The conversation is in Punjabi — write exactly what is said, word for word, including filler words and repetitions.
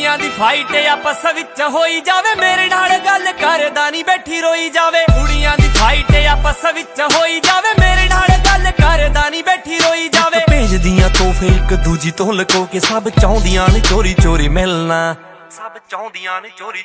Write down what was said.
ਕੁੜੀਆਂ ਦੀ ਫਾਈਟ ਆਪਸ ਵਿੱਚ ਹੋਈ ਜਾਵੇ, ਮੇਰੇ ਨਾਲ ਗੱਲ ਕਰਦਾ ਨਹੀਂ ਬੈਠੀ ਰੋਈ ਜਾਵੇ। ਕੁੜੀਆਂ ਦੀ ਫਾਈਟ ਆਪਸ ਵਿੱਚ ਹੋਈ ਜਾਵੇ, ਮੇਰੇ ਨਾਲ ਗੱਲ ਕਰਦਾ ਨਹੀਂ ਬੈਠੀ ਰੋਈ ਜਾਵੇ। ਭੇਜਦੀਆਂ ਤੋਹਫੇ ਇੱਕ ਦੂਜੀ ਤੋਂ ਲੁਕੋ ਕੇ, ਸਭ ਚਾਹੁੰਦੀਆਂ ਨੇ ਚੋਰੀ ਚੋਰੀ ਮਿਲਣਾ, ਸਭ ਚਾਹੁੰਦੀਆਂ ਨੇ ਚੋਰੀ